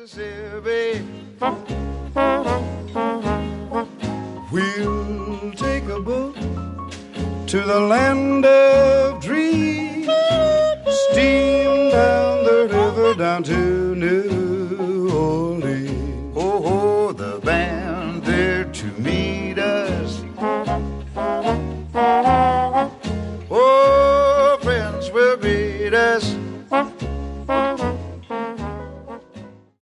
Mississippi. We'll take a boat to the land of dreams, steam down the river down to New